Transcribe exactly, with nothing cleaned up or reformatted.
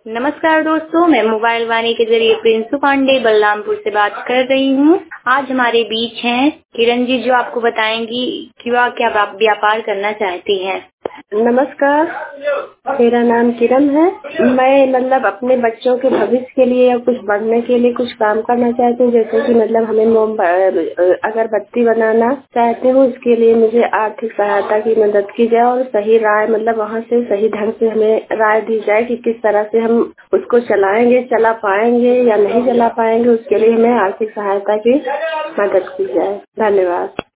नमस्कार दोस्तों, मैं मोबाइल वाणी के जरिए प्रिंसू पांडे बलरामपुर से बात कर रही हूँ। आज हमारे बीच हैं किरण जी, जो आपको बताएंगी कि वह क्या व्यापार करना चाहती हैं। नमस्कार, मेरा नाम किरण है। मैं मतलब अपने बच्चों के भविष्य के लिए या कुछ बढ़ने के लिए कुछ काम करना चाहती हूँ। जैसे कि मतलब हमें मोम अगरबत्ती बनाना चाहते हूँ, इसके लिए मुझे आर्थिक सहायता की मदद की जाए और सही राय मतलब वहाँ से सही ढंग से हमें राय दी जाए कि किस तरह से हम उसको चलाएंगे, चला पाएंगे या नहीं चला पाएंगे। उसके लिए हमें आर्थिक सहायता की मदद की जाए। धन्यवाद।